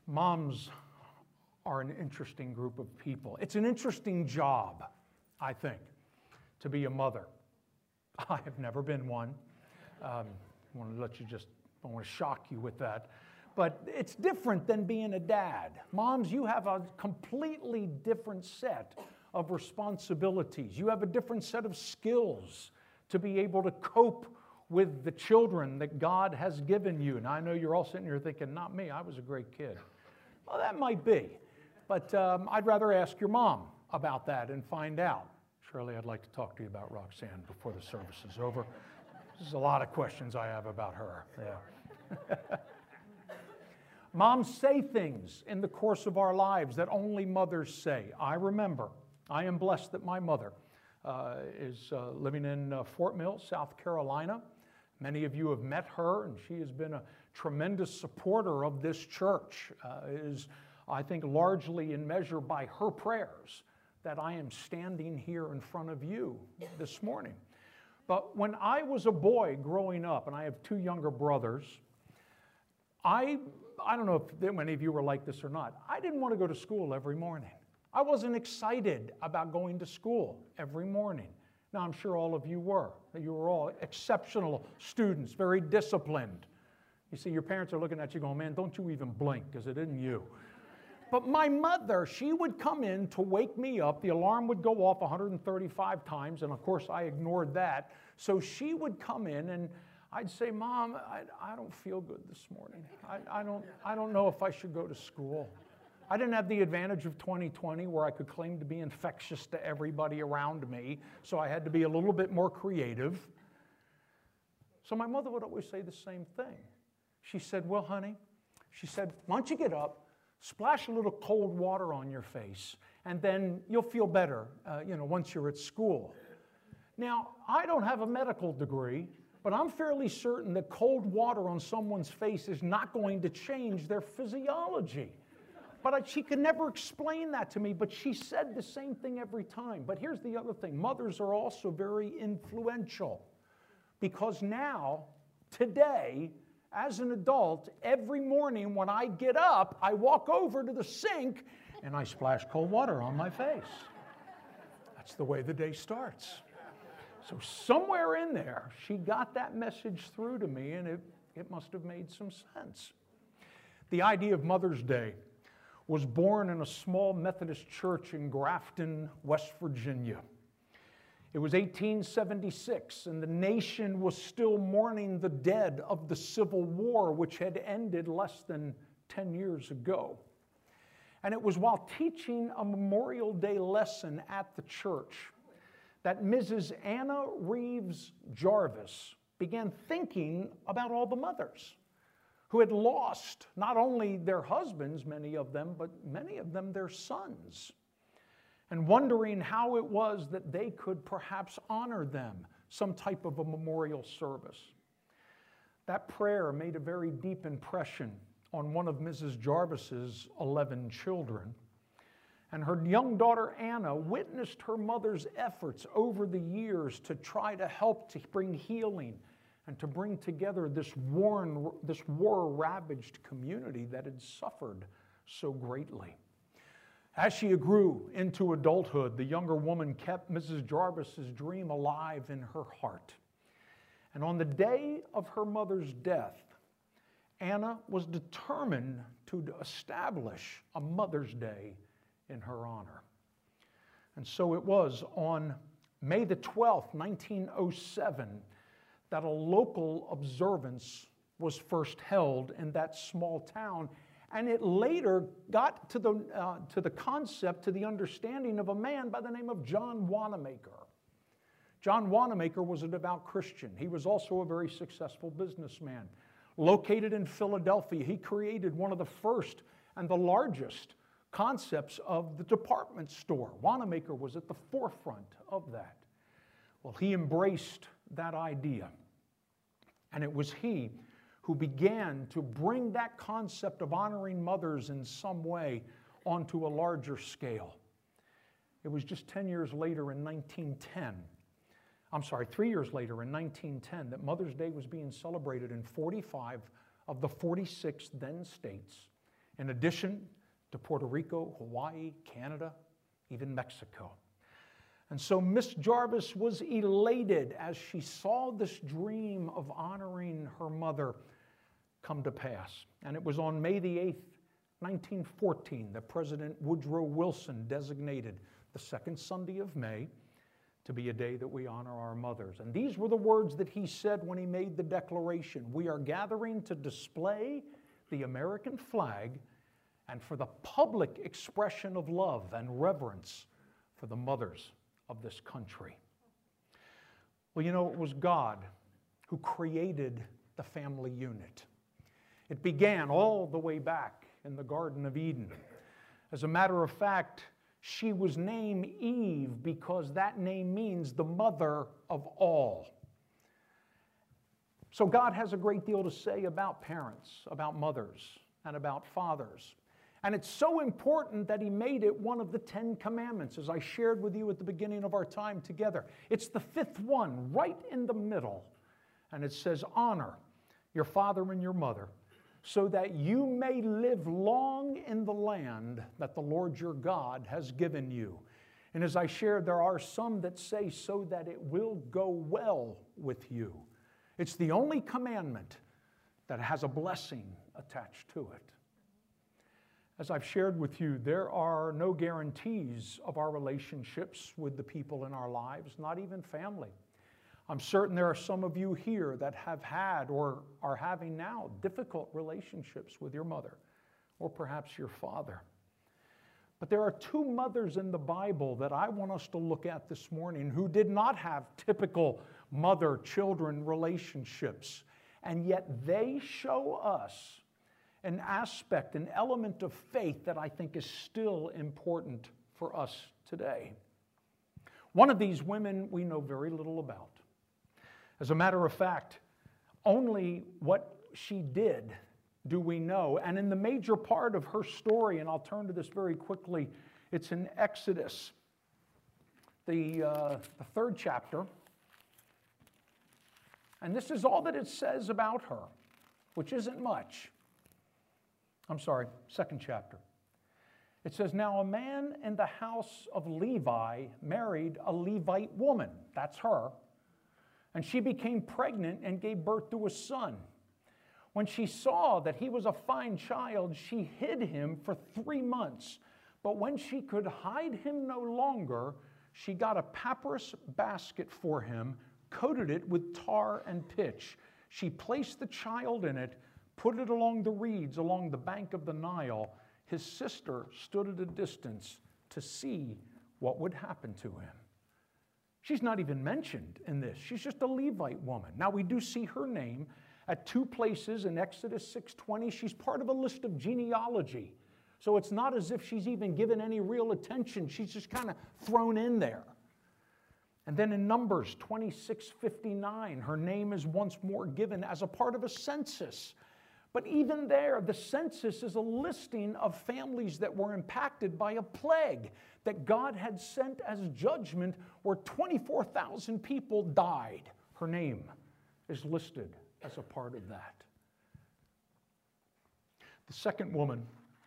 Moms are an interesting group of people. It's an interesting job, I think, to be a mother. I have never been one. I want to shock you with that. But it's different than being a dad. Moms, you have a completely different set of responsibilities. You have a different set of skills to be able to cope with the children that God has given you. And I know you're all sitting here thinking, not me, I was a great kid. Well, that might be. But I'd rather ask your mom about that and find out. Shirley, I'd like to talk to you about Roxanne before the service is over. There's a lot of questions I have about her. Yeah. Moms say things in the course of our lives that only mothers say. I remember, I am blessed that my mother is living in Fort Mill, South Carolina. Many of you have met her, and she has been a tremendous supporter of this church. It is, I think, largely in measure by her prayers that I am standing here in front of you this morning. But when I was a boy growing up, and I have two younger brothers, I don't know if many of you were like this or not. I didn't want to go to school every morning. I wasn't excited about going to school every morning. Now, I'm sure all of you were. You were all exceptional students, very disciplined. You see, your parents are looking at you going, man, don't you even blink, because it isn't you. But my mother, she would come in to wake me up. The alarm would go off 135 times, and of course I ignored that. So she would come in, and I'd say, Mom, I don't feel good this morning. I don't know if I should go to school. I didn't have the advantage of 2020 where I could claim to be infectious to everybody around me, so I had to be a little bit more creative. So my mother would always say the same thing. She said, well, honey, she said, why don't you get up, splash a little cold water on your face, and then you'll feel better, once you're at school. Now, I don't have a medical degree, but I'm fairly certain that cold water on someone's face is not going to change their physiology. But she could never explain that to me, but she said the same thing every time. But here's the other thing. Mothers are also very influential, because now, today, as an adult, every morning when I get up, I walk over to the sink and I splash cold water on my face. That's the way the day starts. So somewhere in there, she got that message through to me, and it must have made some sense. The idea of Mother's Day was born in a small Methodist church in Grafton, West Virginia. It was 1876, and the nation was still mourning the dead of the Civil War, which had ended less than 10 years ago. And it was while teaching a Memorial Day lesson at the church that Mrs. Anna Reeves Jarvis began thinking about all the mothers who had lost not only their husbands, many of them, but many of them their sons, and wondering how it was that they could perhaps honor them, some type of a memorial service. That prayer made a very deep impression on one of Mrs. Jarvis's 11 children. And her young daughter, Anna, witnessed her mother's efforts over the years to try to help to bring healing and to bring together this war-ravaged community that had suffered so greatly. As she grew into adulthood, the younger woman kept Mrs. Jarvis's dream alive in her heart. And on the day of her mother's death, Anna was determined to establish a Mother's Day in her honor. And so it was on May the 12th, 1907, that a local observance was first held in that small town, and it later got to the concept, to the understanding of a man by the name of John Wanamaker. John Wanamaker was a devout Christian. He was also a very successful businessman. Located in Philadelphia, he created one of the first and the largest concepts of the department store. Wanamaker was at the forefront of that. Well, he embraced that idea, and it was he who began to bring that concept of honoring mothers in some way onto a larger scale. It was just 3 years later in 1910, that Mother's Day was being celebrated in 45 of the 46 then states, in addition to Puerto Rico, Hawaii, Canada, even Mexico. And so Miss Jarvis was elated as she saw this dream of honoring her mother come to pass. And it was on May the 8th, 1914, that President Woodrow Wilson designated the second Sunday of May to be a day that we honor our mothers. And these were the words that he said when he made the declaration: "We are gathering to display the American flag and for the public expression of love and reverence for the mothers of this country." Well, you know, it was God who created the family unit. It began all the way back in the Garden of Eden. As a matter of fact, she was named Eve because that name means the mother of all. So God has a great deal to say about parents, about mothers, and about fathers. And it's so important that he made it one of the 10 commandments, as I shared with you at the beginning of our time together. It's the fifth one, right in the middle. And it says, "Honor your father and your mother, so that you may live long in the land that the Lord your God has given you." And as I shared, there are some that say, "so that it will go well with you." It's the only commandment that has a blessing attached to it. As I've shared with you, there are no guarantees of our relationships with the people in our lives, not even family. I'm certain there are some of you here that have had or are having now difficult relationships with your mother or perhaps your father. But there are two mothers in the Bible that I want us to look at this morning who did not have typical mother-children relationships, and yet they show us an aspect, an element of faith that I think is still important for us today. One of these women we know very little about. As a matter of fact, only what she did do we know. And in the major part of her story, and I'll turn to this very quickly, it's in Exodus, the third chapter. And this is all that it says about her, which isn't much. I'm sorry, second chapter. It says, "Now a man in the house of Levi married a Levite woman." That's her. "And she became pregnant and gave birth to a son. When she saw that he was a fine child, she hid him for 3 months. But when she could hide him no longer, she got a papyrus basket for him, coated it with tar and pitch. She placed the child in it, put it along the reeds along the bank of the Nile. His sister stood at a distance to see what would happen to him." She's not even mentioned in this. She's just a Levite woman. Now, we do see her name at 2 places in Exodus 6:20. She's part of a list of genealogy. So it's not as if she's even given any real attention. She's just kind of thrown in there. And then in Numbers 26:59, her name is once more given as a part of a census. But even there, the census is a listing of families that were impacted by a plague that God had sent as judgment, where 24,000 people died. Her name is listed as a part of that. The second woman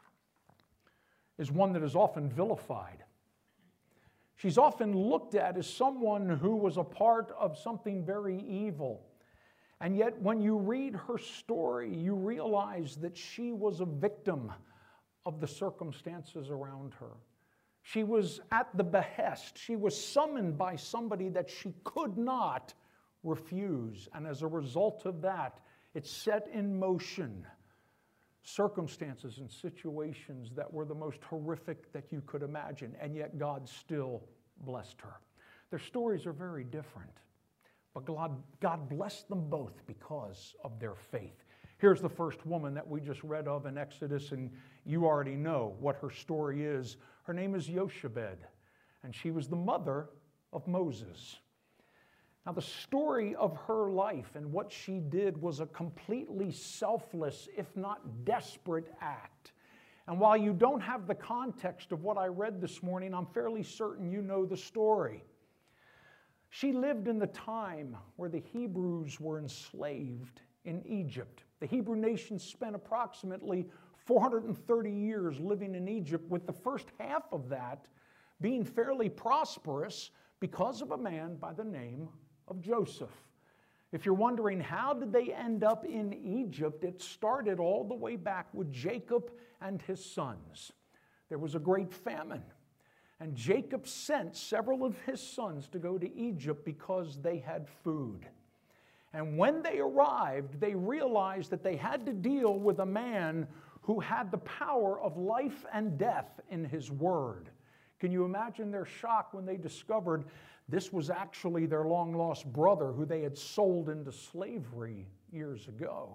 is one that is often vilified. She's often looked at as someone who was a part of something very evil. And yet, when you read her story, you realize that she was a victim of the circumstances around her. She was at the behest. She was summoned by somebody that she could not refuse. And as a result of that, it set in motion circumstances and situations that were the most horrific that you could imagine. And yet, God still blessed her. Their stories are very different. But God blessed them both because of their faith. Here's the first woman that we just read of in Exodus, and you already know what her story is. Her name is Jochebed, and she was the mother of Moses. Now, the story of her life and what she did was a completely selfless, if not desperate act. And while you don't have the context of what I read this morning, I'm fairly certain you know the story. She lived in the time where the Hebrews were enslaved in Egypt. The Hebrew nation spent approximately 430 years living in Egypt, with the first half of that being fairly prosperous because of a man by the name of Joseph. If you're wondering how did they end up in Egypt, it started all the way back with Jacob and his sons. There was a great famine, and Jacob sent several of his sons to go to Egypt because they had food. And when they arrived, they realized that they had to deal with a man who had the power of life and death in his word. Can you imagine their shock when they discovered this was actually their long-lost brother who they had sold into slavery years ago?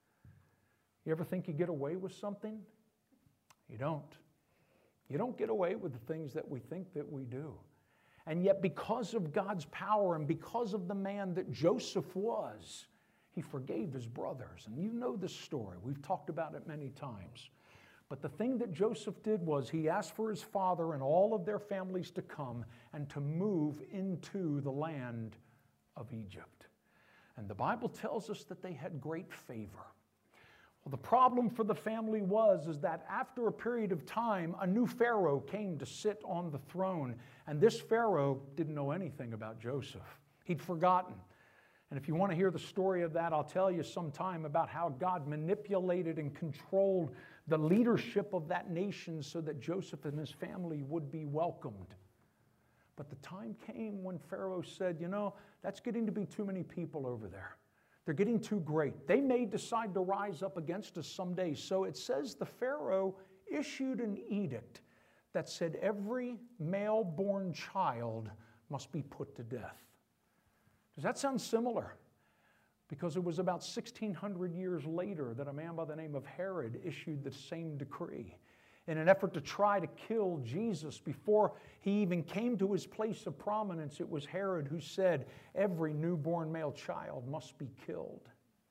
You ever think you get away with something? You don't. You don't get away with the things that we think that we do. And yet, because of God's power and because of the man that Joseph was, he forgave his brothers. And you know this story. We've talked about it many times. But the thing that Joseph did was he asked for his father and all of their families to come and to move into the land of Egypt. And the Bible tells us that they had great favor. Well, the problem for the family is that after a period of time, a new Pharaoh came to sit on the throne. And this Pharaoh didn't know anything about Joseph. He'd forgotten. And if you want to hear the story of that, I'll tell you sometime about how God manipulated and controlled the leadership of that nation so that Joseph and his family would be welcomed. But the time came when Pharaoh said, you know, that's getting to be too many people over there. They're getting too great. They may decide to rise up against us someday. So it says the Pharaoh issued an edict that said every male-born child must be put to death. Does that sound similar? Because it was about 1,600 years later that a man by the name of Herod issued the same decree. In an effort to try to kill Jesus before he even came to his place of prominence, it was Herod who said, every newborn male child must be killed.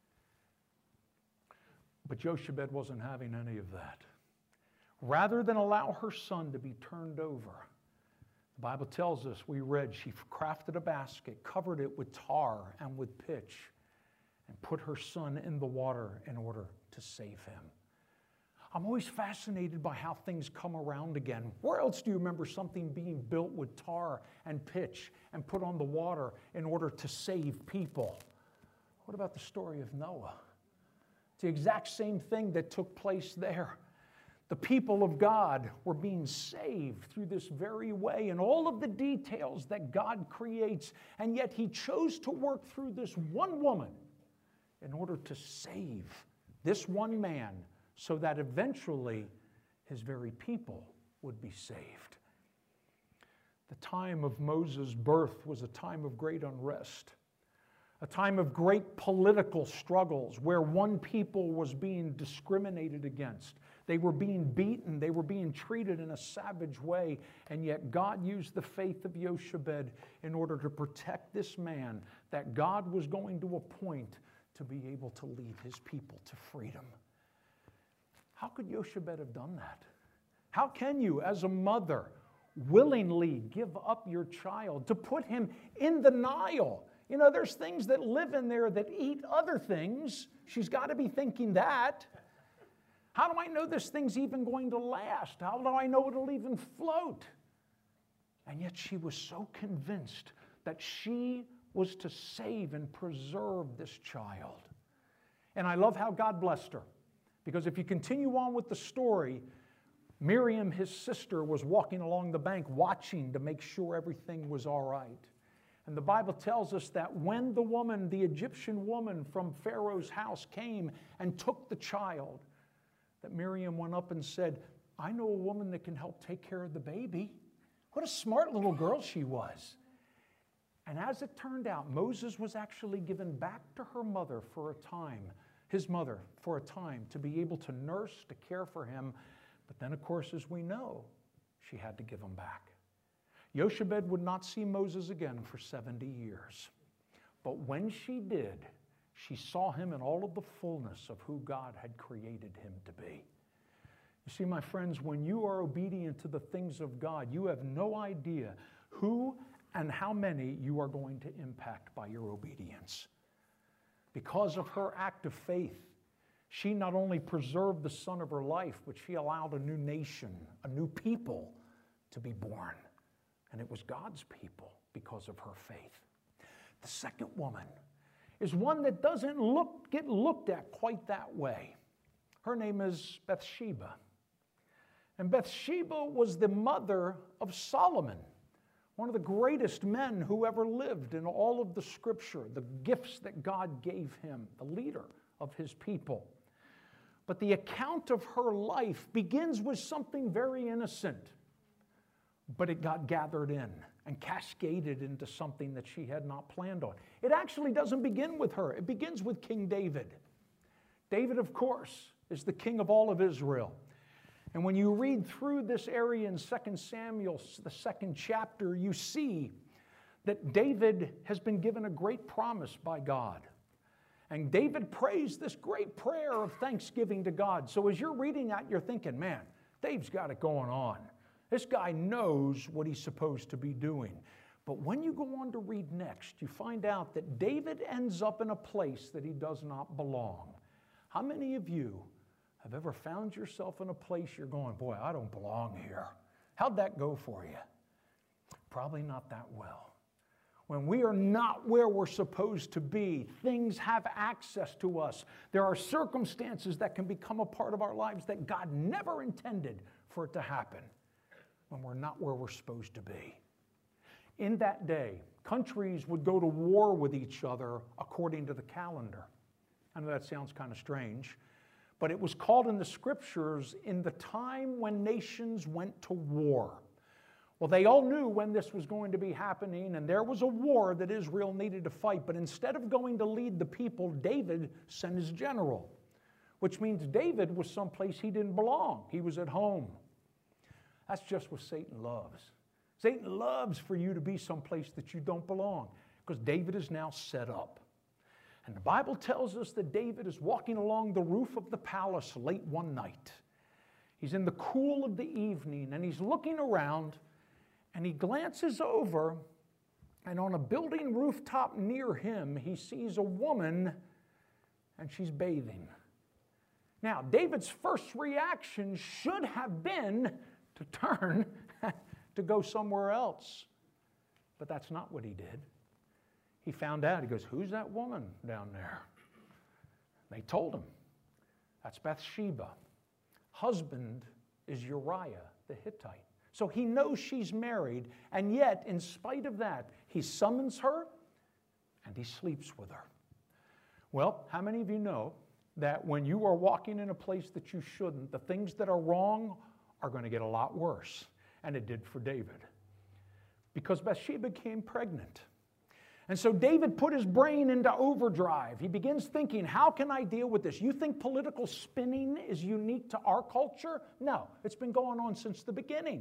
But Jochebed wasn't having any of that. Rather than allow her son to be turned over, the Bible tells us, we read, she crafted a basket, covered it with tar and with pitch, and put her son in the water in order to save him. I'm always fascinated by how things come around again. Where else do you remember something being built with tar and pitch and put on the water in order to save people? What about the story of Noah? It's the exact same thing that took place there. The people of God were being saved through this very way, and all of the details that God creates, and yet he chose to work through this one woman in order to save this one man so that eventually his very people would be saved. The time of Moses' birth was a time of great unrest, a time of great political struggles where one people was being discriminated against. They were being beaten. They were being treated in a savage way. And yet God used the faith of Jochebed in order to protect this man that God was going to appoint to be able to lead his people to freedom. How could Jochebed have done that? How can you, as a mother, willingly give up your child to put him in the Nile? You know, there's things that live in there that eat other things. She's got to be thinking that. How do I know this thing's even going to last? How do I know it'll even float? And yet she was so convinced that she was to save and preserve this child. And I love how God blessed her. Because if you continue on with the story, Miriam, his sister, was walking along the bank watching to make sure everything was all right. And the Bible tells us that when the woman, the Egyptian woman from Pharaoh's house came and took the child, that Miriam went up and said, I know a woman that can help take care of the baby. What a smart little girl she was. And as it turned out, Moses was actually given back to her mother for a time, his mother for a time, to be able to nurse, to care for him. But then, of course, as we know, she had to give him back. Jochebed would not see Moses again for 70 years. But when she did, she saw him in all of the fullness of who God had created him to be. You see, my friends, when you are obedient to the things of God, you have no idea who and how many you are going to impact by your obedience. Because of her act of faith, She not only preserved the son of her life, but she allowed a new nation, a new people to be born. And it was God's people because of her faith. The second woman is one that doesn't get looked at quite that way. Her name is Bathsheba. And Bathsheba was the mother of Solomon, one of the greatest men who ever lived in all of the Scripture, the gifts that God gave him, the leader of his people. But the account of her life begins with something very innocent, but it got gathered in and cascaded into something that she had not planned on. It actually doesn't begin with her. It begins with King David. David, of course, is the king of all of Israel. And when you read through this area in 2 Samuel, the 2nd chapter, you see that David has been given a great promise by God. And David prays this great prayer of thanksgiving to God. So as you're reading that, you're thinking, man, Dave's got it going on. This guy knows what he's supposed to be doing. But when you go on to read next, you find out that David ends up in a place that he does not belong. How many of you have ever found yourself in a place you're going, boy, I don't belong here? How'd that go for you? Probably not that well. When we are not where we're supposed to be, things have access to us. There are circumstances that can become a part of our lives that God never intended for it to happen when we're not where we're supposed to be. In that day, countries would go to war with each other according to the calendar. I know that sounds kind of strange, but it was called in the Scriptures in the time when nations went to war. Well, they all knew when this was going to be happening, and there was a war that Israel needed to fight. But instead of going to lead the people, David sent his general, which means David was someplace he didn't belong. He was at home. That's just what Satan loves. Satan loves for you to be someplace that you don't belong, because David is now set up. And the Bible tells us that David is walking along the roof of the palace late one night. He's in the cool of the evening, and he's looking around, and he glances over, and on a building rooftop near him, he sees a woman, and she's bathing. Now, David's first reaction should have been to turn to go somewhere else. But that's not what he did. He found out, he goes, who's that woman down there? They told him, that's Bathsheba. Husband is Uriah the Hittite. So he knows she's married, and yet, in spite of that, he summons her and he sleeps with her. Well, how many of you know that when you are walking in a place that you shouldn't, the things that are wrong are going to get a lot worse? And it did for David, because Bathsheba became pregnant. And so David put his brain into overdrive. He begins thinking, how can I deal with this? You think political spinning is unique to our culture? No, it's been going on since the beginning.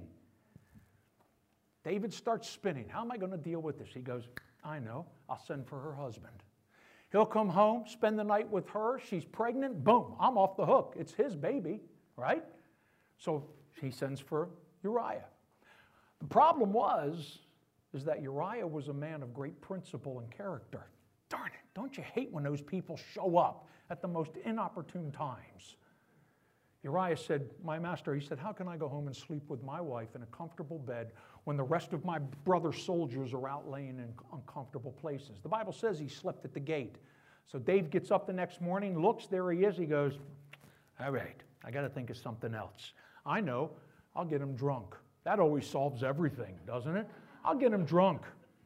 David starts spinning. How am I going to deal with this? He goes, I know, I'll send for her husband. He'll come home, spend the night with her. She's pregnant. Boom, I'm off the hook. It's his baby, right? So he sends for Uriah. The problem is that Uriah was a man of great principle and character. Darn it, don't you hate when those people show up at the most inopportune times? Uriah said, my master, he said, how can I go home and sleep with my wife in a comfortable bed when the rest of my brother's soldiers are out laying in uncomfortable places? The Bible says he slept at the gate. So Dave gets up the next morning, looks, there he is. He goes, all right, I got to think of something else. I know, I'll get him drunk. That always solves everything, doesn't it? I'll get him drunk.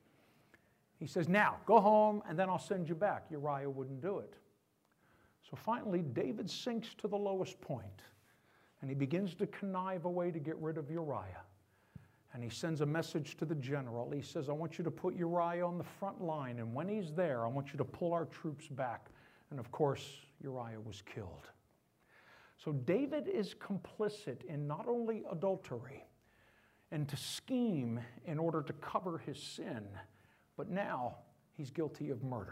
He says, now, go home, and then I'll send you back. Uriah wouldn't do it. So finally, David sinks to the lowest point, and he begins to connive a way to get rid of Uriah. And he sends a message to the general. He says, I want you to put Uriah on the front line, and when he's there, I want you to pull our troops back. And of course, Uriah was killed. So David is complicit in not only adultery, and to scheme in order to cover his sin, but now he's guilty of murder.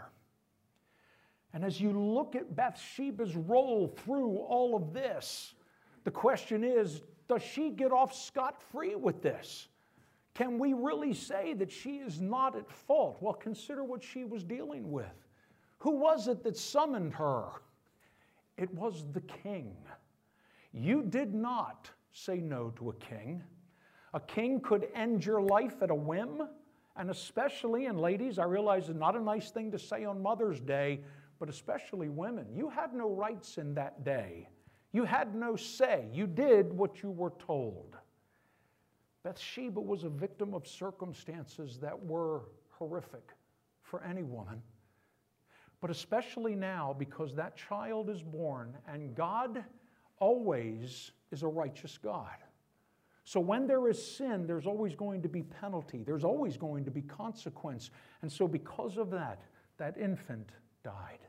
And as you look at Bathsheba's role through all of this, the question is, does she get off scot-free with this? Can we really say that she is not at fault? Well, consider what she was dealing with. Who was it that summoned her? It was the king. You did not say no to a king. A king could end your life at a whim, and especially, and ladies, I realize it's not a nice thing to say on Mother's Day, but especially women. You had no rights in that day. You had no say. You did what you were told. Bathsheba was a victim of circumstances that were horrific for any woman, but especially now because that child is born, and God always is a righteous God. So when there is sin, there's always going to be penalty. There's always going to be consequence. And so because of that, that infant died.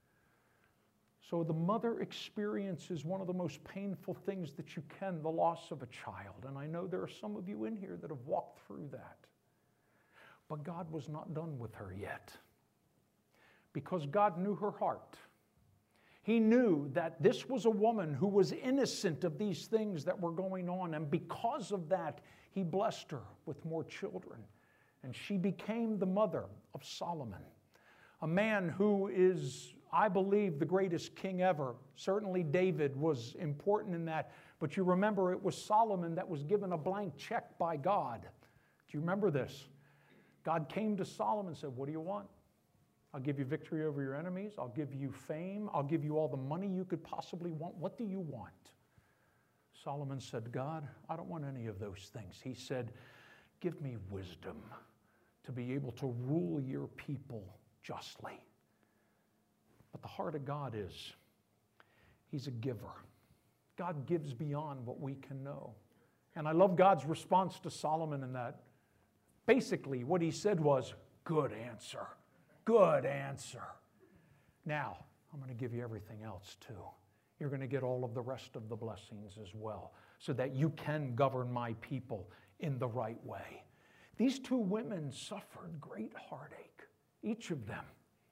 So the mother experiences one of the most painful things that you can, the loss of a child. And I know there are some of you in here that have walked through that. But God was not done with her yet, because God knew her heart. He knew that this was a woman who was innocent of these things that were going on, and because of that, He blessed her with more children. And she became the mother of Solomon, a man who is, I believe, the greatest king ever. Certainly David was important in that, but you remember it was Solomon that was given a blank check by God. Do you remember this? God came to Solomon and said, "What do you want? I'll give you victory over your enemies. I'll give you fame. I'll give you all the money you could possibly want. What do you want?" Solomon said, "God, I don't want any of those things." He said, "Give me wisdom to be able to rule your people justly." But the heart of God is, He's a giver. God gives beyond what we can know. And I love God's response to Solomon in that. Basically, what He said was, "Good answer. Good answer. Now, I'm going to give you everything else too. You're going to get all of the rest of the blessings as well, so that you can govern my people in the right way." These two women suffered great heartache, each of them.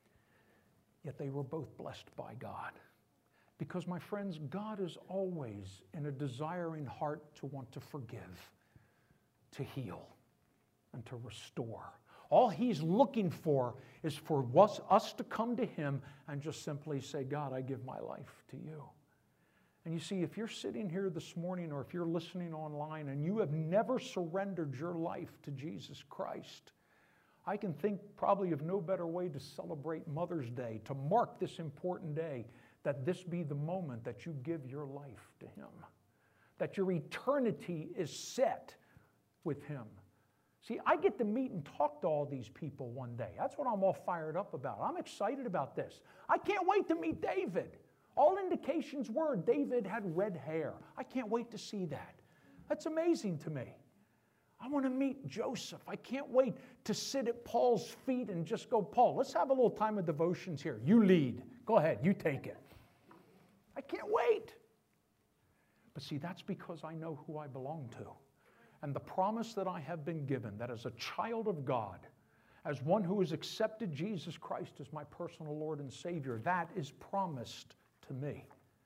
Yet they were both blessed by God. Because, my friends, God is always in a desiring heart to want to forgive, to heal, and to restore. All He's looking for is for us to come to Him and just simply say, "God, I give my life to you." And you see, if you're sitting here this morning, or if you're listening online and you have never surrendered your life to Jesus Christ, I can think probably of no better way to celebrate Mother's Day, to mark this important day, that this be the moment that you give your life to Him, that your eternity is set with Him. See, I get to meet and talk to all these people one day. That's what I'm all fired up about. I'm excited about this. I can't wait to meet David. All indications were David had red hair. I can't wait to see that. That's amazing to me. I want to meet Joseph. I can't wait to sit at Paul's feet and just go, "Paul, let's have a little time of devotions here. You lead. Go ahead. You take it." I can't wait. But see, that's because I know who I belong to. And the promise that I have been given, that as a child of God, as one who has accepted Jesus Christ as my personal Lord and Savior, that is promised to me.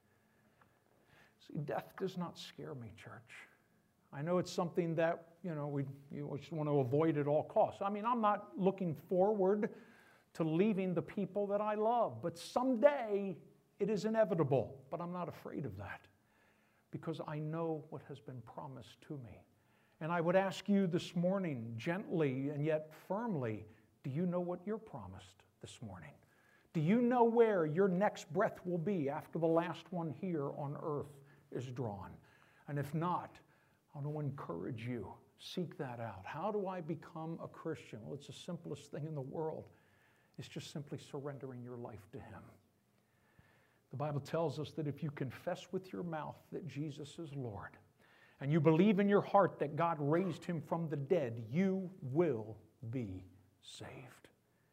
See, death does not scare me, church. I know it's something that, we just want to avoid at all costs. I mean, I'm not looking forward to leaving the people that I love, but someday it is inevitable. But I'm not afraid of that, because I know what has been promised to me. And I would ask you this morning, gently and yet firmly, do you know what you're promised this morning? Do you know where your next breath will be after the last one here on earth is drawn? And if not, I want to encourage you, seek that out. How do I become a Christian? Well, it's the simplest thing in the world. It's just simply surrendering your life to Him. The Bible tells us that if you confess with your mouth that Jesus is Lord, and you believe in your heart that God raised Him from the dead, you will be saved.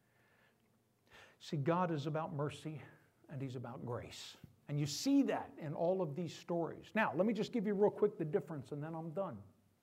See, God is about mercy and He's about grace. And you see that in all of these stories. Now, let me just give you real quick the difference, and then I'm done.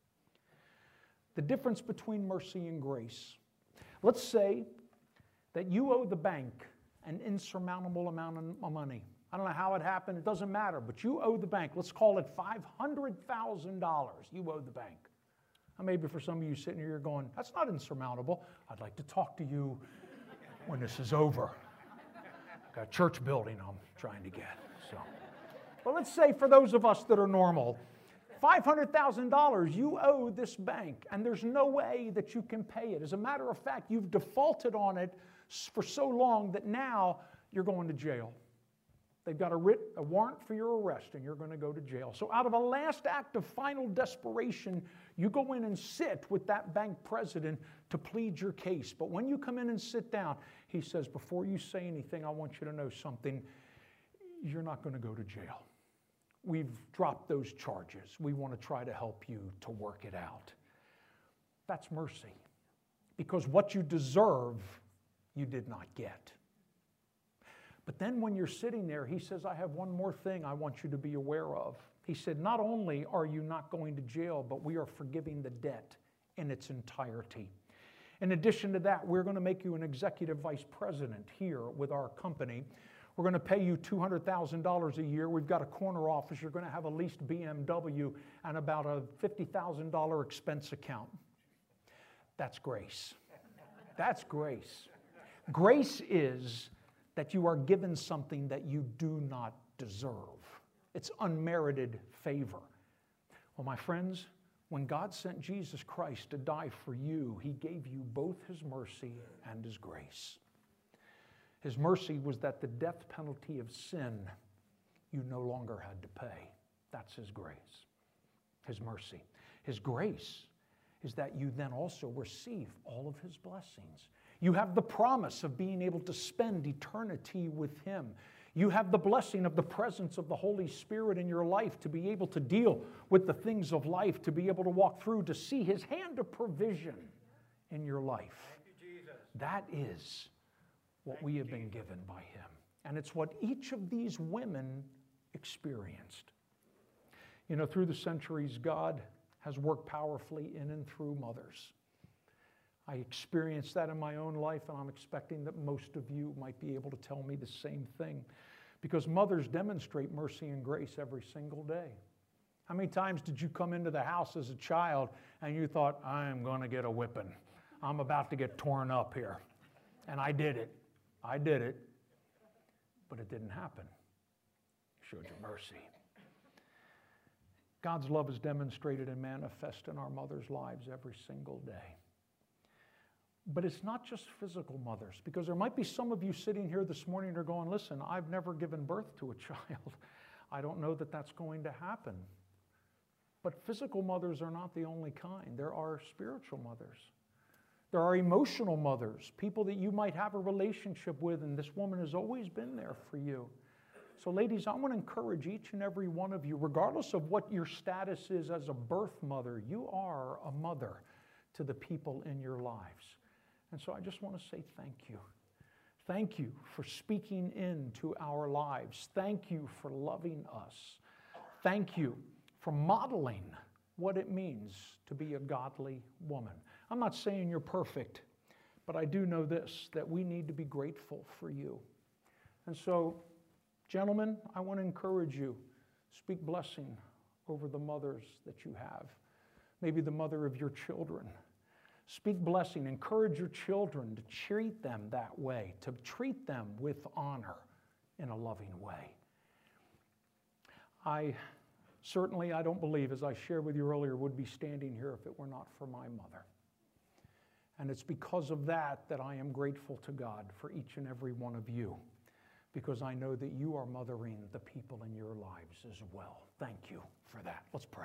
The difference between mercy and grace. Let's say that you owe the bank an insurmountable amount of money. I don't know how it happened. It doesn't matter. But you owe the bank. Let's call it $500,000 you owe the bank. Now, maybe for some of you sitting here, you're going, "That's not insurmountable. I'd like to talk to you when this is over." A church building I'm trying to get. So, but let's say for those of us that are normal, $500,000 you owe this bank, and there's no way that you can pay it. As a matter of fact, you've defaulted on it for so long that now you're going to jail. They've got a warrant for your arrest, and you're going to go to jail. So out of a last act of final desperation, you go in and sit with that bank president to plead your case. But when you come in and sit down, he says, before you say anything, I want you to know something. You're not going to go to jail. We've dropped those charges. We want to try to help you to work it out. That's mercy. Because what you deserve, you did not get. But then when you're sitting there, he says, I have one more thing I want you to be aware of. He said, not only are you not going to jail, but we are forgiving the debt in its entirety. In addition to that, we're going to make you an executive vice president here with our company. We're going to pay you $200,000 a year. We've got a corner office. You're going to have a leased BMW and about a $50,000 expense account. That's grace. That's grace. Grace is that you are given something that you do not deserve. It's unmerited favor. Well, my friends, when God sent Jesus Christ to die for you, he gave you both his mercy and his grace. His mercy was that the death penalty of sin you no longer had to pay. That's his grace, his mercy. His grace is that you then also receive all of his blessings. You have the promise of being able to spend eternity with him. You have the blessing of the presence of the Holy Spirit in your life to be able to deal with the things of life, to be able to walk through, to see his hand of provision in your life. Thank you, Jesus. That is what we have been given by him. And it's what each of these women experienced. You know, through the centuries, God has worked powerfully in and through mothers. I experienced that in my own life, and I'm expecting that most of you might be able to tell me the same thing, because mothers demonstrate mercy and grace every single day. How many times did you come into the house as a child and you thought, I'm going to get a whipping. I'm about to get torn up here. And I did it. I did it. But it didn't happen. You showed your mercy. God's love is demonstrated and manifest in our mothers' lives every single day. But it's not just physical mothers, because there might be some of you sitting here this morning and are going, listen, I've never given birth to a child. I don't know that that's going to happen. But physical mothers are not the only kind. There are spiritual mothers. There are emotional mothers, people that you might have a relationship with, and this woman has always been there for you. So ladies, I want to encourage each and every one of you, regardless of what your status is as a birth mother, you are a mother to the people in your lives. And so I just want to say thank you. Thank you for speaking into our lives. Thank you for loving us. Thank you for modeling what it means to be a godly woman. I'm not saying you're perfect, but I do know this, that we need to be grateful for you. And so, gentlemen, I want to encourage you, speak blessing over the mothers that you have, maybe the mother of your children. Speak blessing. Encourage your children to treat them that way, to treat them with honor in a loving way. I don't believe, as I shared with you earlier, would be standing here if it were not for my mother. And it's because of that that I am grateful to God for each and every one of you, because I know that you are mothering the people in your lives as well. Thank you for that. Let's pray.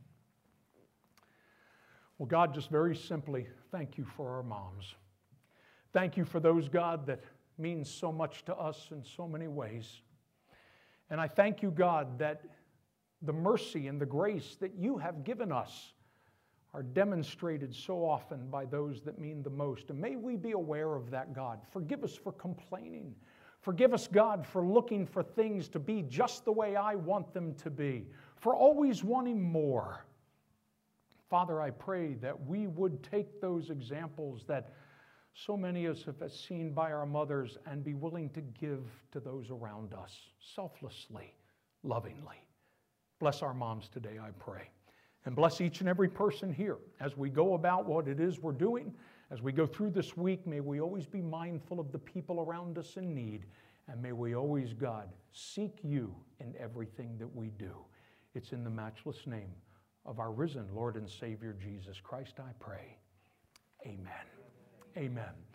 Well, God, just very simply, thank you for our moms. Thank you for those, God, that means so much to us in so many ways. And I thank you, God, that the mercy and the grace that you have given us are demonstrated so often by those that mean the most. And may we be aware of that, God. Forgive us for complaining. Forgive us, God, for looking for things to be just the way I want them to be, for always wanting more. Father, I pray that we would take those examples that so many of us have seen by our mothers and be willing to give to those around us, selflessly, lovingly. Bless our moms today, I pray. And bless each and every person here as we go about what it is we're doing. As we go through this week, may we always be mindful of the people around us in need. And may we always, God, seek you in everything that we do. It's in the matchless name of our risen Lord and Savior Jesus Christ, I pray. Amen. Amen.